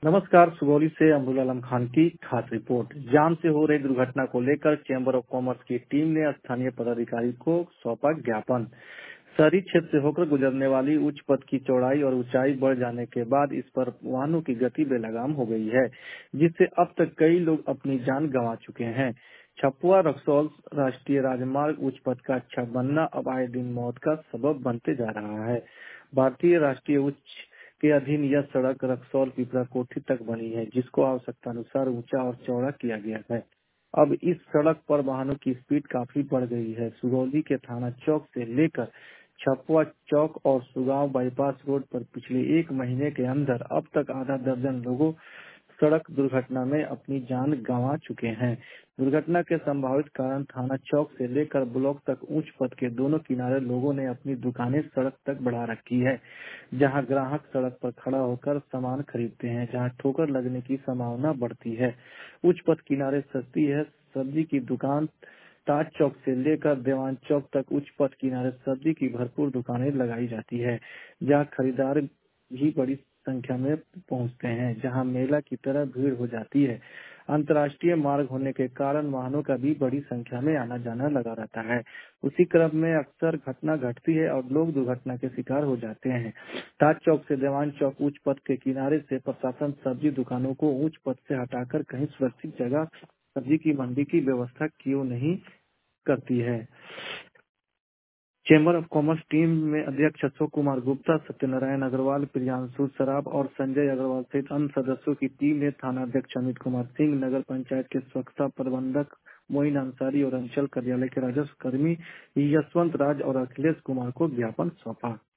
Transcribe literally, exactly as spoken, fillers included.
नमस्कार। सुगौली से अमरुल आलम खान की खास रिपोर्ट। जाम से हो रही दुर्घटना को लेकर चैम्बर ऑफ कॉमर्स की टीम ने स्थानीय पदाधिकारी को सौंपा ज्ञापन। शहरी क्षेत्र से होकर गुजरने वाली उच्च पथ की चौड़ाई और ऊंचाई बढ़ जाने के बाद इस पर वाहनों की गति बेलगाम हो गई है, जिससे अब तक कई लोग अपनी जान गंवा चुके हैं। छपुआ रक्सौल राष्ट्रीय राजमार्ग उच्च पथ का अच्छा बनना अब आए दिन मौत का सबब बनते जा रहा है। भारतीय राष्ट्रीय उच्च के अधीन यह सड़क रक्सौल पिपरा कोठी तक बनी है, जिसको आवश्यकतानुसार ऊंचा और चौड़ा किया गया है। अब इस सड़क पर वाहनों की स्पीड काफी बढ़ गई है। सुगौली के थाना चौक से लेकर छपुआ चौक और सुगांव बाईपास रोड पर पिछले एक महीने के अंदर अब तक आधा दर्जन लोगों सड़क दुर्घटना में अपनी जान गंवा चुके हैं। दुर्घटना के संभावित कारण थाना चौक से लेकर ब्लॉक तक उच्च पथ के दोनों किनारे लोगों ने अपनी दुकानें सड़क तक बढ़ा रखी है, जहां ग्राहक सड़क पर खड़ा होकर सामान खरीदते हैं, जहां ठोकर लगने की संभावना बढ़ती है। उच्च पथ किनारे सस्ती है सब्जी की दुकान ताज चौक से लेकर देवान चौक तक उच्च पथ किनारे सब्जी की भरपूर दुकानें लगाई जाती है, जहां खरीदार भी बड़ी संख्या में पहुंचते हैं, जहां मेला की तरह भीड़ हो जाती है। अंतर्राष्ट्रीय मार्ग होने के कारण वाहनों का भी बड़ी संख्या में आना जाना लगा रहता है। उसी क्रम में अक्सर घटना घटती है और लोग दुर्घटना के शिकार हो जाते हैं। ताज चौक से देवान चौक उच्च पथ के किनारे से प्रशासन सब्जी दुकानों को उच्च पथ से हटाकर कहीं सुरक्षित जगह सब्जी की मंडी की व्यवस्था क्यों नहीं करती है। चैम्बर ऑफ कॉमर्स टीम में अध्यक्ष अशोक कुमार गुप्ता, सत्यनारायण अग्रवाल, प्रियांशु सराफ और संजय अग्रवाल सहित अन्य सदस्यों की टीम ने थाना अध्यक्ष अमित कुमार सिंह, नगर पंचायत के स्वच्छता प्रबंधक मोइन अंसारी और अंचल कार्यालय के राजस्व कर्मी यशवंत राज और अखिलेश कुमार को ज्ञापन सौंपा।